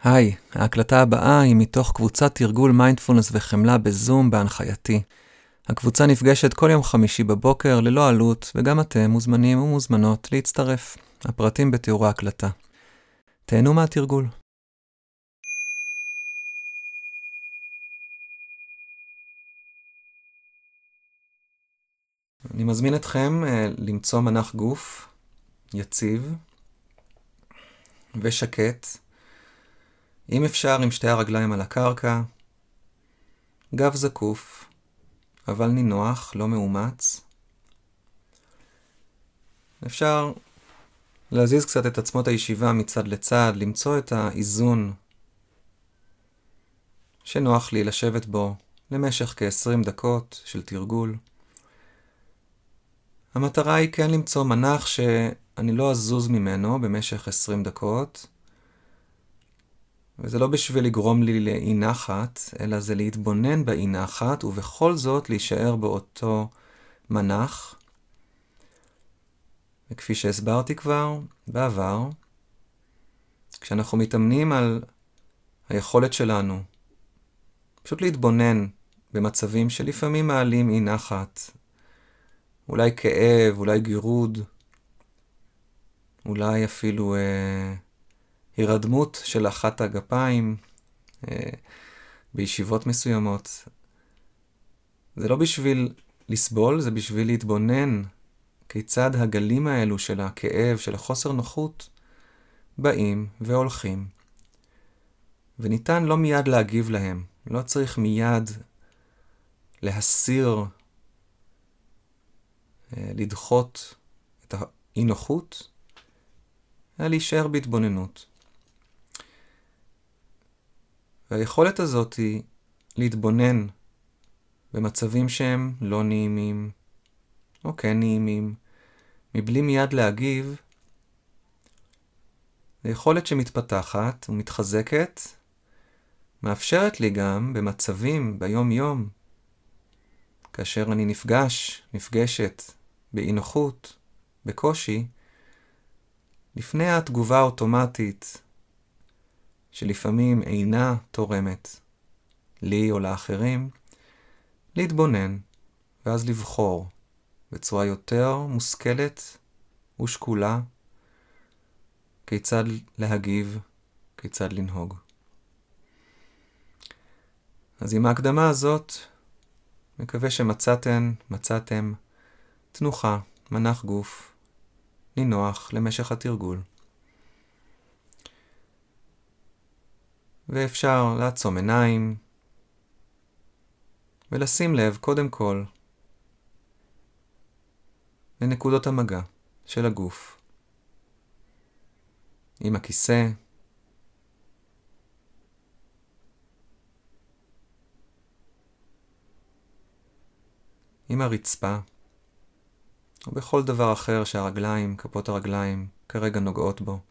היי, ההקלטה הבאה היא מתוך קבוצת תרגול מיינדפולנס וחמלה בזום בהנחייתי. הקבוצה נפגשת כל יום חמישי בבוקר ללא עלות, וגם אתם מוזמנים ומוזמנות להצטרף. הפרטים בתיאור ההקלטה. תהנו מהתרגול. אני מזמין אתכם למצוא מנח גוף יציב ושקט, אם אפשר עם שתי הרגליים על הקרקע, גב זקוף, אבל נינוח, לא מאומץ. אפשר להזיז קצת את עצמות הישיבה מצד לצד, למצוא את האיזון שנוח לי לשבת בו למשך כ-20 דקות של תרגול. המטרה היא כן למצוא מנח שאני לא אזוז ממנו במשך 20 דקות, וזה לא בשביל לגרום לי לאי נחת, אלא זה להתבונן באי נחת, ובכל זאת להישאר באותו מנח. וכפי שהסברתי כבר בעבר, כשאנחנו מתאמנים על היכולת שלנו פשוט להתבונן במצבים שלפעמים מעלים אי נחת, אולי כאב, אולי גירוד, אולי אפילו הרדמות של אחת הגפיים בישיבות מסוימות. זה לא בשביל לסבול, זה בשביל להתבונן כיצד הגלים האלו של הכאב, של החוסר נוחות, באים והולכים. וניתן לא מיד להגיב להם. לא צריך מיד להסיר, לדחות את האי נוחות, אלא להישאר בהתבוננות. והיכולת הזאת היא להתבונן במצבים שהם לא נעימים, או כן נעימים, מבלי מיד להגיב, היכולת שמתפתחת ומתחזקת, מאפשרת לי גם במצבים ביום יום, כאשר אני נפגשת באי נוחות, בקושי, לפני התגובה האוטומטית, שלפעמים אינה תורמת לי או לאחרים, להתבונן ואז לבחור בצורה יותר מושכלת ושקולה כיצד להגיב, כיצד לנהוג. אז עם ההקדמה הזאת, מקווה מצאתם תנוחה, מנח גוף, נינוח למשך התרגול. ואפשר לעצום עיניים ולשים לב קודם כל לנקודות המגע של הגוף. עם הכיסא, עם הרצפה, או בכל דבר אחר שהרגליים, כפות הרגליים, כרגע נוגעות בו.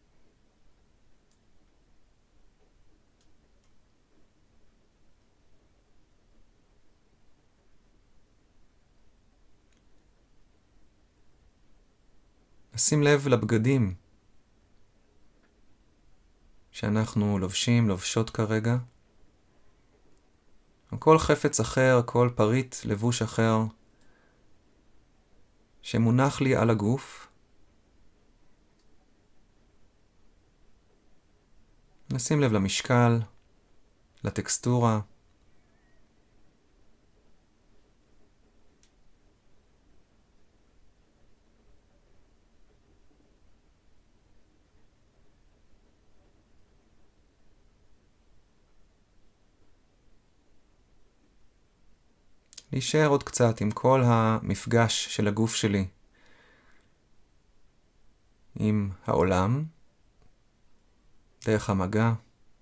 נשים לב לבגדים שאנחנו לובשות כרגע. כל חפץ אחר, כל פריט לבוש אחר שמונח לי על הגוף. נשים לב למשקל, לטקסטורה. להישאר עוד קצת עם כל המפגש של הגוף שלי עם העולם, דרך המגע.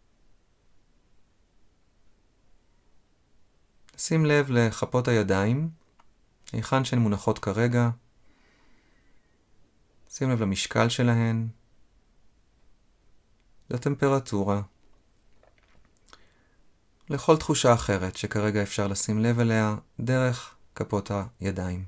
שים לב לחפות הידיים, היכן שהן מונחות כרגע. שים לב למשקל שלהן, לטמפרטורה, לכל תחושה אחרת שכרגע אפשר לשים לב אליה דרך כפות הידיים.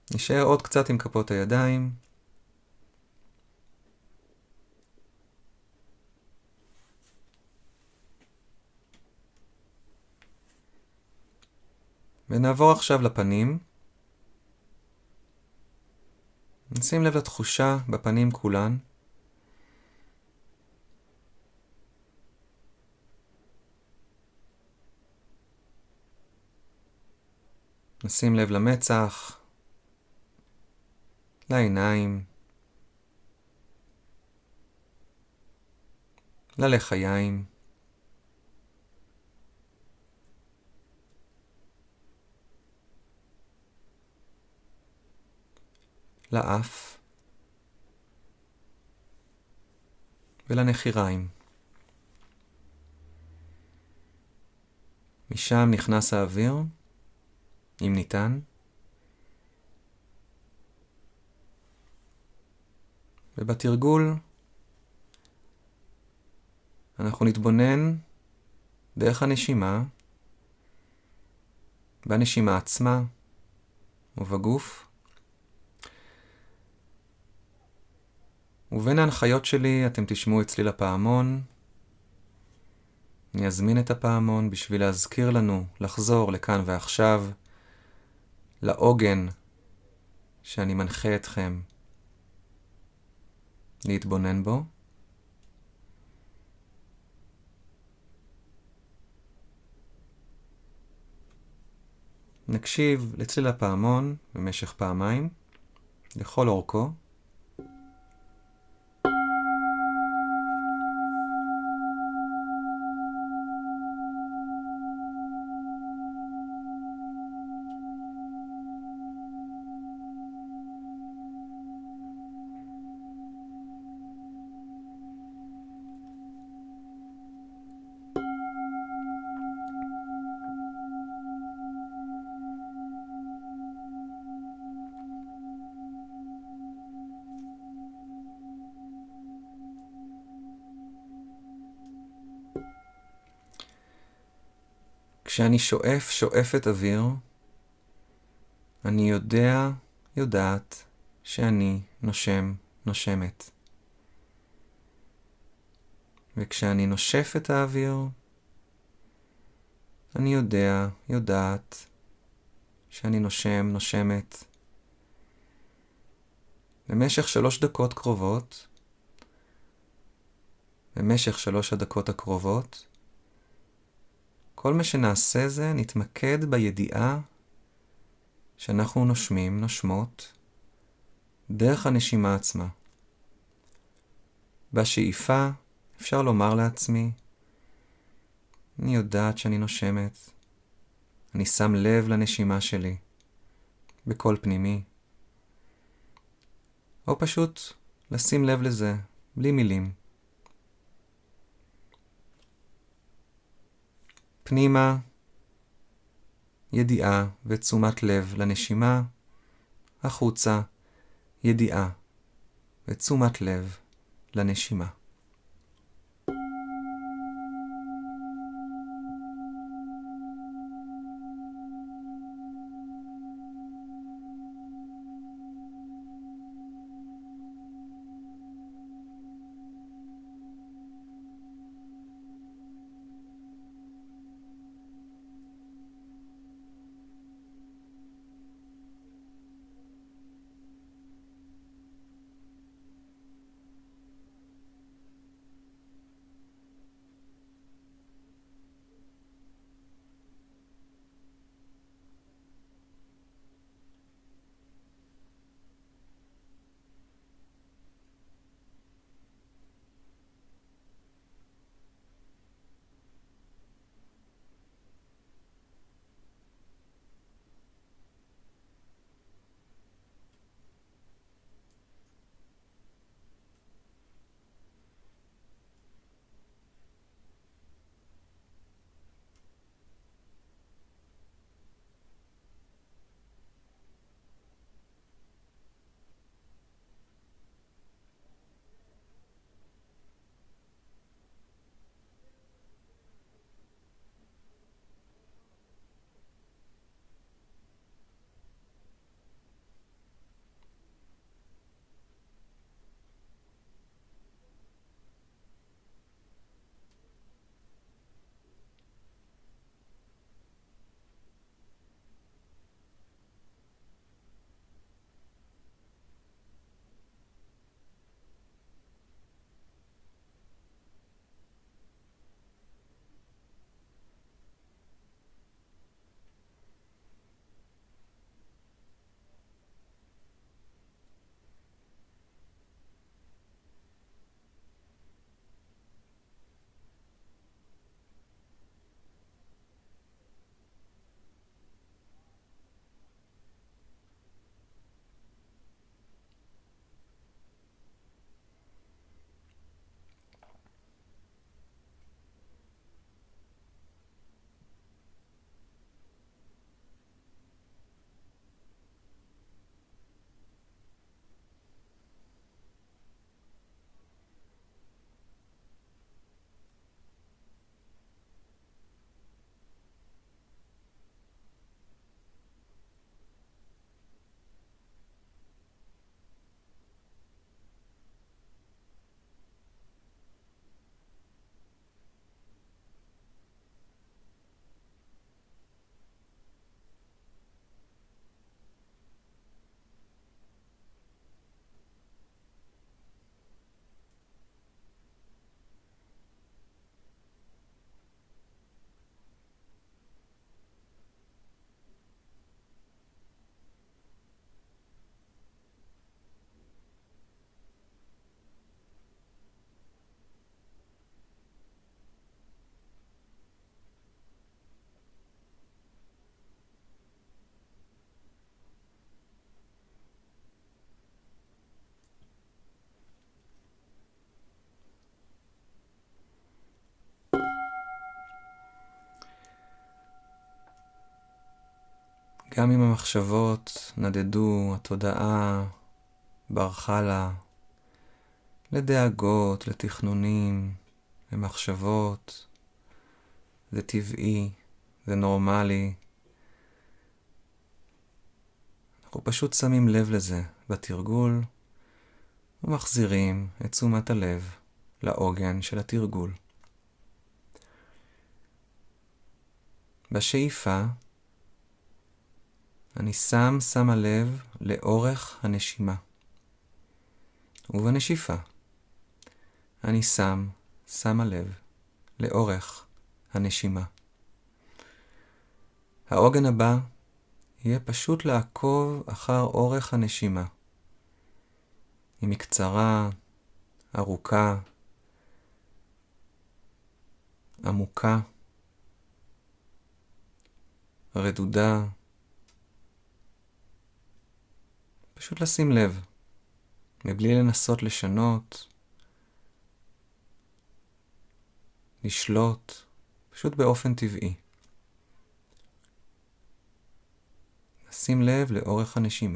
נשאר עוד קצת עם כפות הידיים. ונעבור עכשיו לפנים. נשים לב לתחושה בפנים כולן. נשים לב למצח, לעיניים, ללחיים. לאף ולנחיריים. משם נכנס האוויר, אם ניתן. ובתרגול אנחנו נתבונן דרך הנשימה, בנשימה עצמה ובגוף. ובין ההנחיות שלי אתם תשמעו את צליל הפעמון. אני אזמין את הפעמון בשביל להזכיר לנו לחזור לכאן ועכשיו, לעוגן שאני מנחה אתכם להתבונן בו. נקשיב לצליל הפעמון במשך פעמיים, לכל אורכו. כשאני שואפת אוויר, אני יודעת שאני נושמת. וכשאני נושף את האוויר, אני יודעת שאני נושמת. במשך 3 דקות קרובות, במשך 3 הדקות הקרובות, כל מה שנעשה זה נתמקד בידיעה שאנחנו נושמות, דרך הנשימה עצמה. בשאיפה אפשר לומר לעצמי, אני יודעת שאני נושמת, אני שם לב לנשימה שלי, בקול פנימי. או פשוט לשים לב לזה, בלי מילים. פנימה, ידיעה ותשומת לב לנשימה, החוצה, ידיעה ותשומת לב לנשימה. גם אם המחשבות נדדו, התודעה ברחה לה לדאגות, לתכנונים, למחשבות. זה טבעי, זה נורמלי. אנחנו פשוט שמים לב לזה בתרגול ומחזירים את תשומת הלב לעוגן של התרגול. בשאיפה אני שמה לב לאורך הנשימה. ובנשיפה אני שמה לב לאורך הנשימה. העוגן הבא יהיה פשוט לעקוב אחר אורך הנשימה. אם היא קצרה, ארוכה, עמוקה, רדודה. פשוט לשים לב, מבלי לנסות לשנות, לשלוט, פשוט באופן טבעי. שים לב לאורך הנשימה.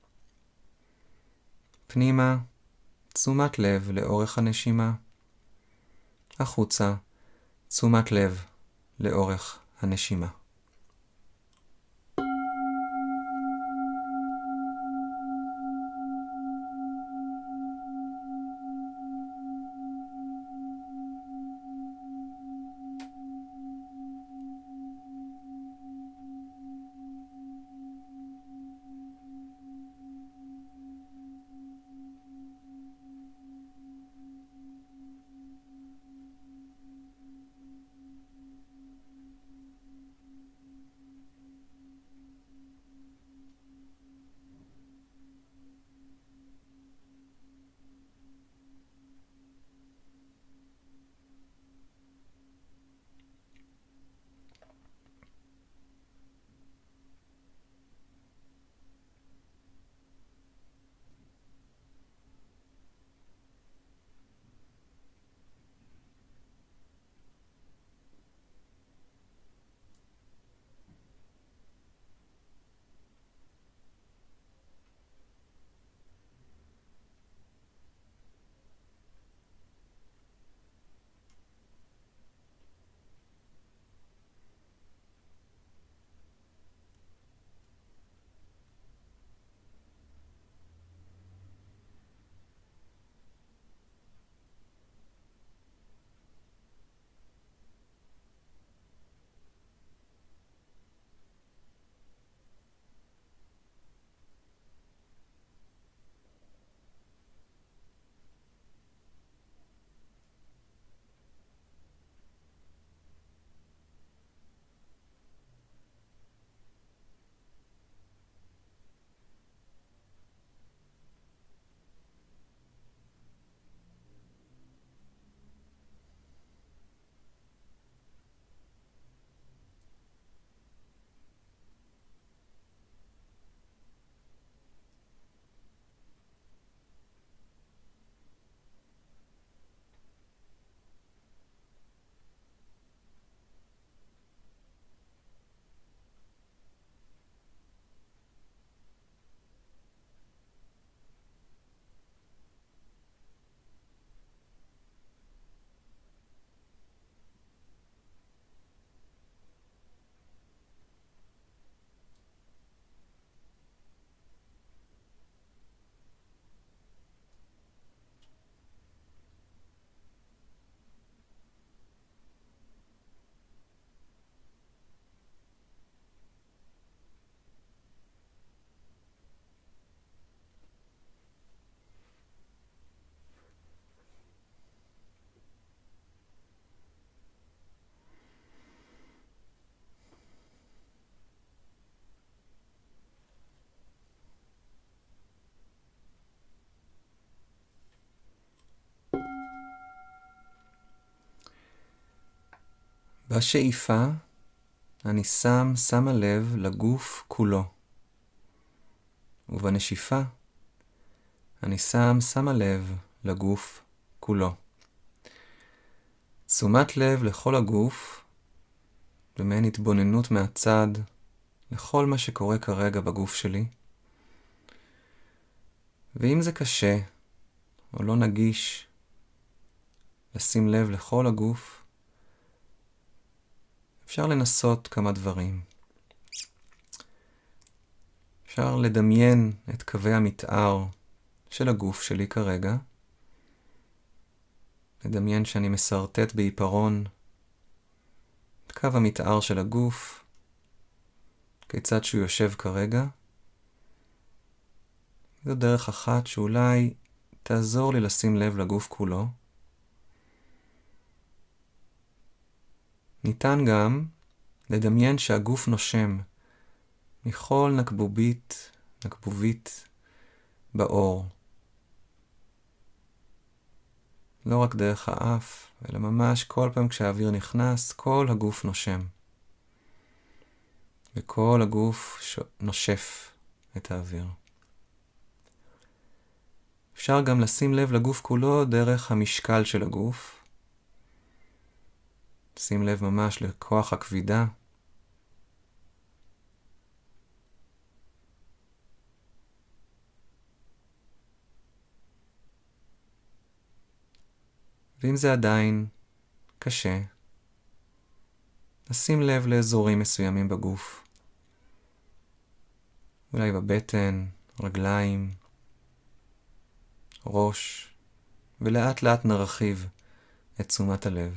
פנימה, תשומת לב לאורך הנשימה. החוצה, תשומת לב לאורך הנשימה. בשאיפה אני שמה לב לגוף כולו. ובנשיפה אני שמה לב לגוף כולו. תשומת לב לכל הגוף, במעין התבוננות מהצד, לכל מה שקורה כרגע בגוף שלי. ואם זה קשה או לא נגיש לשים לב לכל הגוף, אפשר לנסות כמה דברים. אפשר לדמיין את קווי המתאר של הגוף שלי כרגע. לדמיין שאני מסרטט בעיפרון את קו המתאר של הגוף, כיצד שהוא יושב כרגע. זו דרך אחת שאולי תעזור לי לשים לב לגוף כולו. ניתן גם לדמיין שהגוף נושם מכל נקבובית באור. לא רק דרך האף, אלא ממש כל פעם כשהאוויר נכנס, כל הגוף נושם. וכל הגוף נושף את האוויר. אפשר גם לשים לב לגוף כולו דרך המשקל של הגוף. שים לב ממש לכוח הכבידה. ואם זה עדיין קשה, נשים לב לאזורים מסוימים בגוף. אולי בבטן, רגליים, ראש, ולאט לאט נרחיב את תשומת הלב.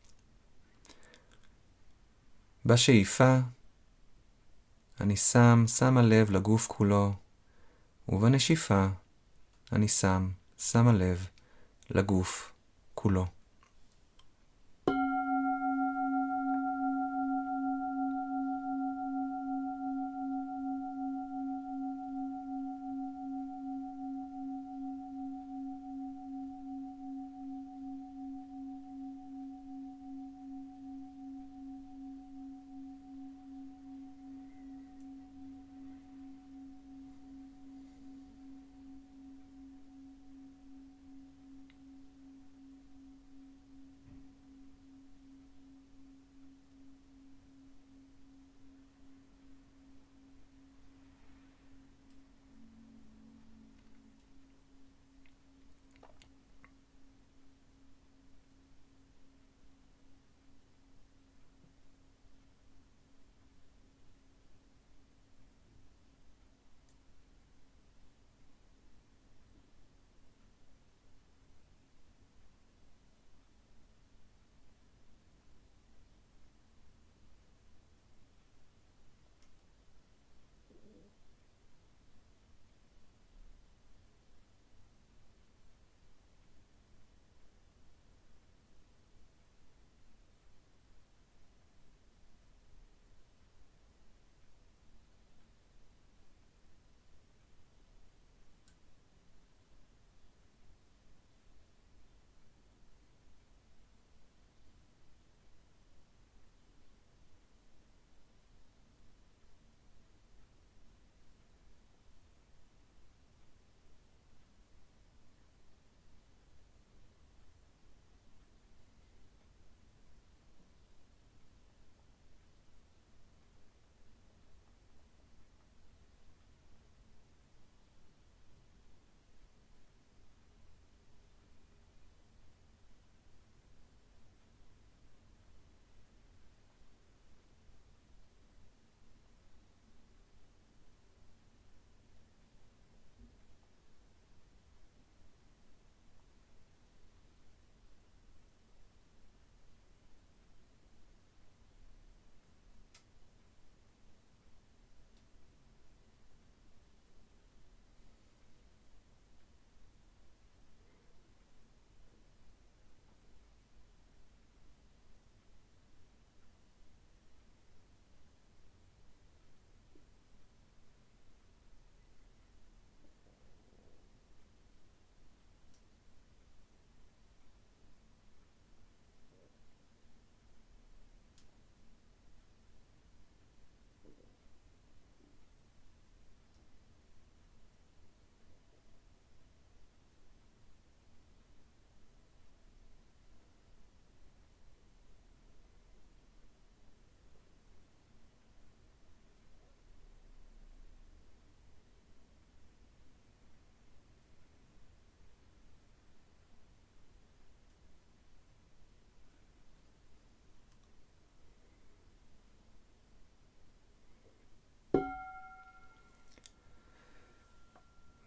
בשאיפה אני שמה לב לגוף כולו, ובנשיפה אני שמה לב לגוף כולו.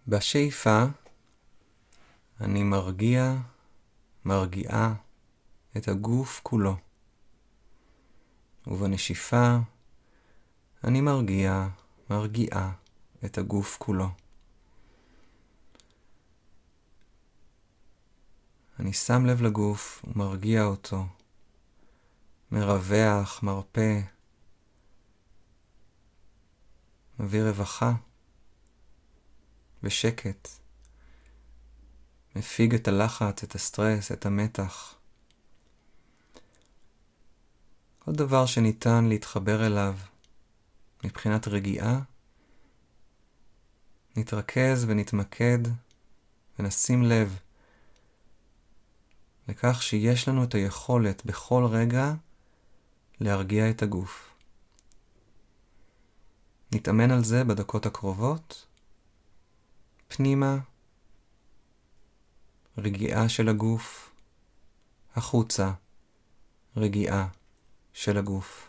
בשאיפה אני מרגיעה את הגוף כולו. ובנשיפה אני מרגיעה את הגוף כולו. אני שם לב לגוף ומרגיע אותו, מרווח, מרפא, מביא רווחה ושקט, מפיג את הלחץ, את הסטרס, את המתח. כל דבר שניתן להתחבר אליו מבחינת רגיעה, נתרכז ונתמקד ונשים לב לכך שיש לנו את היכולת בכל רגע להרגיע את הגוף. נתאמן על זה בדקות הקרובות. פנימה, רגיעה של הגוף, החוצה, רגיעה של הגוף.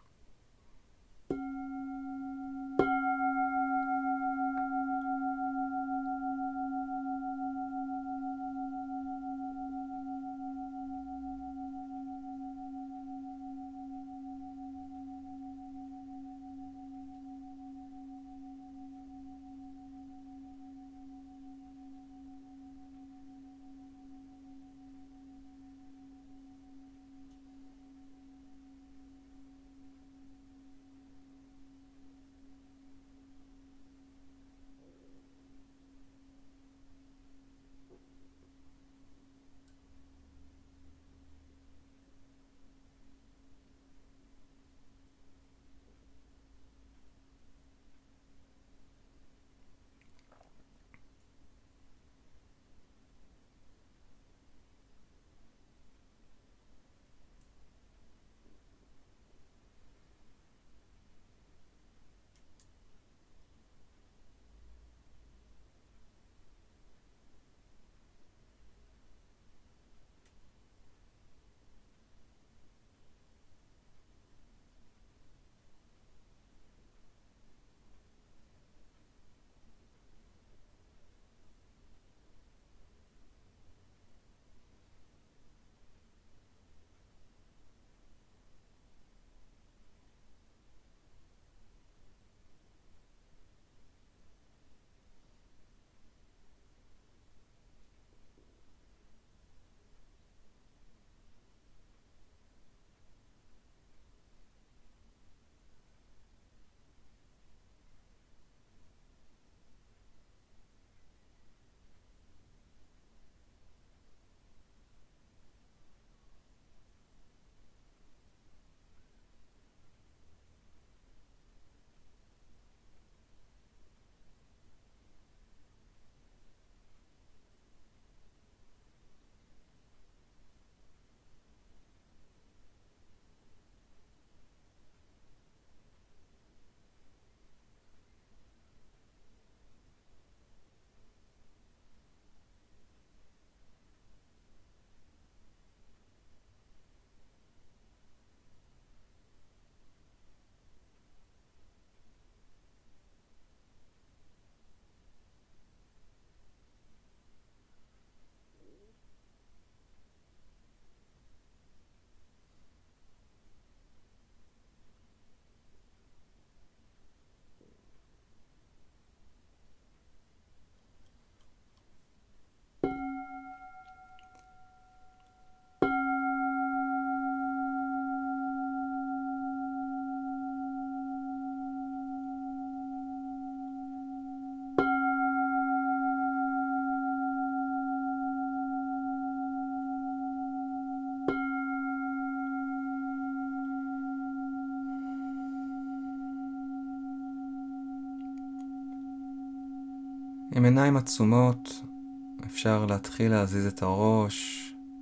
עם עיניים עצומות אפשר להתחיל להזיז את הראש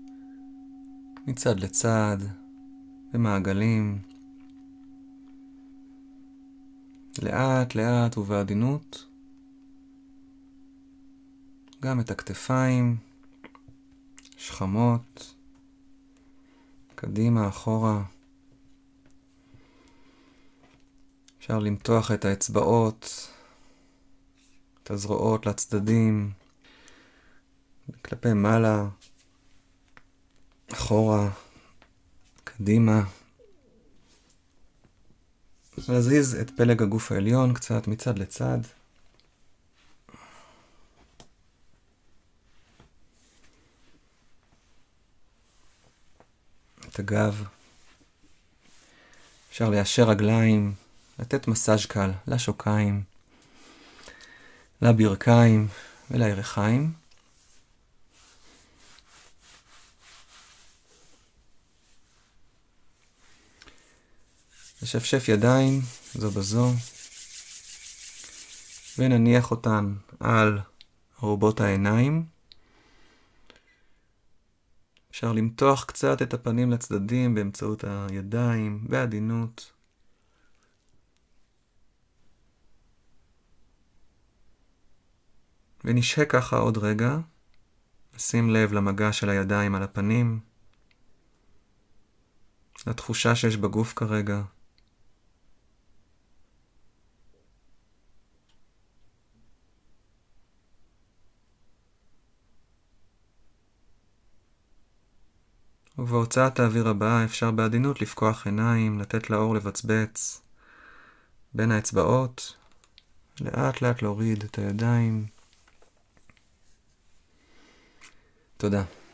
מצד לצד במעגלים, לאט לאט ובעדינות, גם את הכתפיים, שכמות, קדימה, אחורה. אפשר למתוח את האצבעות את הזרועות לצדדים, כלפי מעלה, אחורה, קדימה. להזיז את פלג הגוף העליון קצת מצד לצד. את הגב. אפשר ליישר רגליים, לתת מסאז' קל לשוקיים, לברכיים ולירכיים. נשפשף ידיים זו בזו, ונניח אותן על ארובות העיניים. אפשר למתוח קצת את הפנים לצדדים באמצעות הידיים, בעדינות. ונשהה ככה עוד רגע. נשים לב למגע של הידיים על הפנים, לתחושה שיש בגוף כרגע. ובהוצאת האוויר הבאה אפשר בעדינות לפקוח עיניים, לתת לאור לבצבץ בין האצבעות, לאט לאט להוריד את הידיים. תודה.